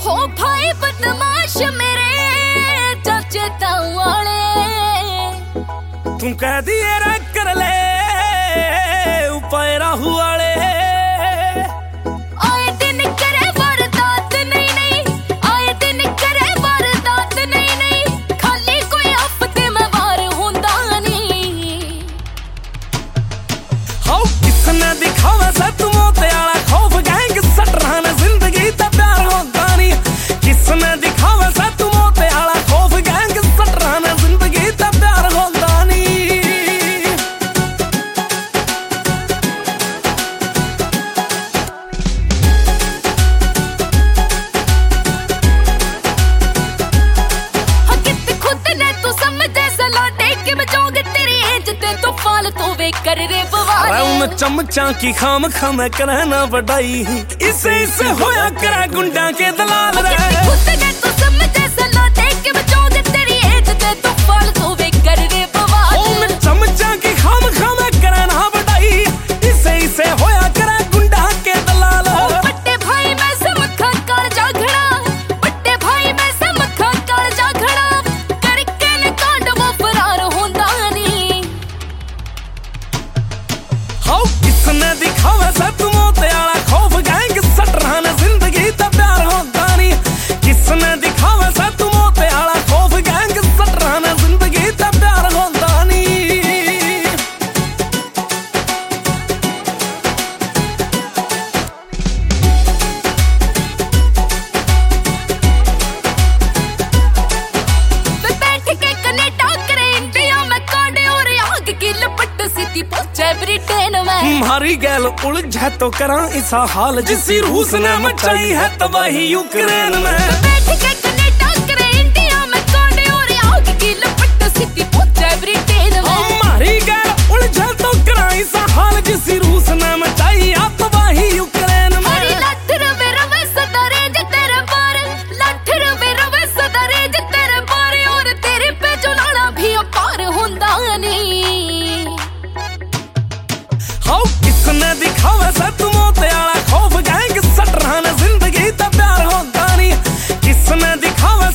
हो भाई बदमाश मेरे चाचे ताऊ वाले, तू कह दिए रे कर ले उपाय राहु वाले। आए दिन करे वारदात नहीं नहीं, आए दिन करे वारदात नहीं नहीं, खाली कोई हफ्ते में वार होंदा नहीं। हाउ किसने दिखावा सा तू मोते आला खौफ गैंग सट रहा ना जिंदगी दा प्यार होंदा नहीं। किसने दिखावा सा तू मोते आला खौफ गैंग सट रहा ना जिंदगी दा प्यार होंदा नहीं। कर रे बवाल चमचा की खाम खाम करना बढ़ाई, इसे इसे होया करा गुंडा के दलाल रे। खुद के तो समझे सला देख के बचाओगे तेरी एज ते तो फाल तो वे कर रे बवाल। ओ मैं चमचा की खाम खाम करना बढ़ाई, इसे इसे होया करा गुंडा के दलाल। बट्टे भाई मैं समखा कर जागड़ा, बट्टे भाई मैं समखा कर जागड़ा, करके न कांड वो फरार होंदा नहीं। हाउ किसने दिखावा सा तू मोते आला खौफ गैंग सट रहा ना जिंदगी दा प्यार होंदा नहीं। किसने दिखावा सा तू मोते आला खौफ गैंग सट रहा ना जिंदगी दा प्यार होंदा नहीं। बैठ के कनेडा करे इंडिया में कांडे और आग की लपट सीधी पहुंचे ब्रिटेन में। मारी गैल उलझे तो करा ऐसा हाल जिसी रूस ने मचाई है तबाही यूक्रेन में। बैठ के कनेडा करे इंडिया में कांडे और आग की लपट सीधी पहुंचे ब्रिटेन में। मारी गैल उलझे तो करा ऐसा हाल जिसी रूस ने मचाई है तबाही यूक्रेन में। अरे लाठ रवे रवे सदा रेंज तेरे बार, लाठ रवे रवे सदा रेंज तेरे बार, और तेरे पे चुनाना भी अपार होंदा नहीं। हाउ किसने दिखावा सा तू मोते आला खौफ गैंग सट रहा ना जिंदगी दा प्यार होंदा नहीं। किसने दिखावा